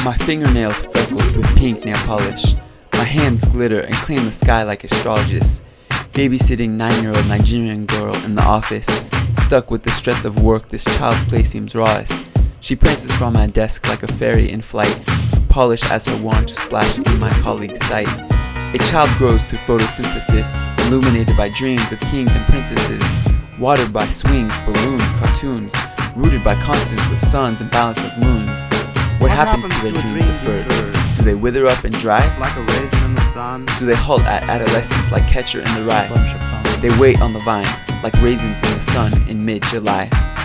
My fingernails freckled with pink nail polish. My hands glitter and claim the sky like astrologists. Babysitting 9-year-old Nigerian girl in the office. Stuck with the stress of work, this child's play seems rawest. She prances from my desk like a fairy in flight, polished as her wand to splash in my colleague's sight. A child grows through photosynthesis, illuminated by dreams of kings and princesses, watered by swings, balloons, cartoons, rooted by constants of suns and balance of moons. What happens to their dreams deferred? Do they wither up and dry? Like a raisin in the sun. Do they halt at adolescence like Catcher in the Rye? They wait on the vine, like raisins in the sun in mid-July.